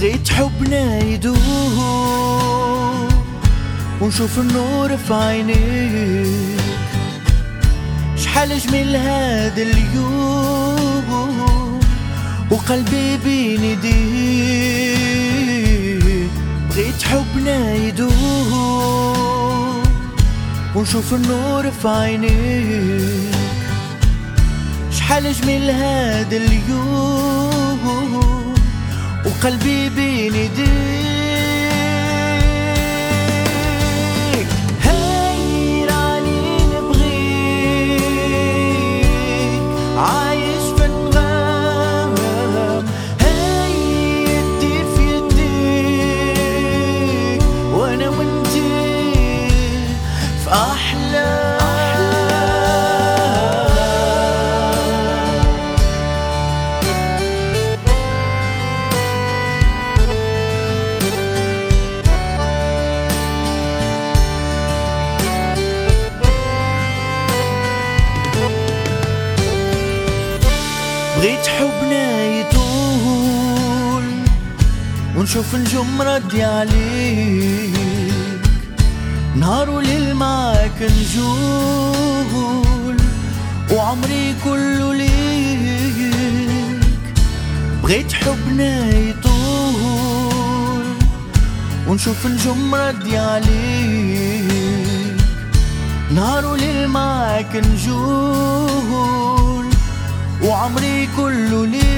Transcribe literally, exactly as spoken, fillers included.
بغيت حبنا يدوم ونشوف النور في عينيك. شحال جميل هذا اليوم وقلبي بين يديك. بغيت حبنا يدوم ونشوف النور في عينيك. شحال جميل هذا اليوم وقلبي بين يديك. هاي راني نبغيك عايش في الغام. هاي يدي في يديك وانا وانتي في احلام. بغيت حبنا يطول ونشوف نجوم ردي عليك. نهار وليل معاك نجول وعمري كله ليك. بغيت حبنا يطول ونشوف نجوم ردي عليك. نهار وليل معاك نجول وعمري كله ليك.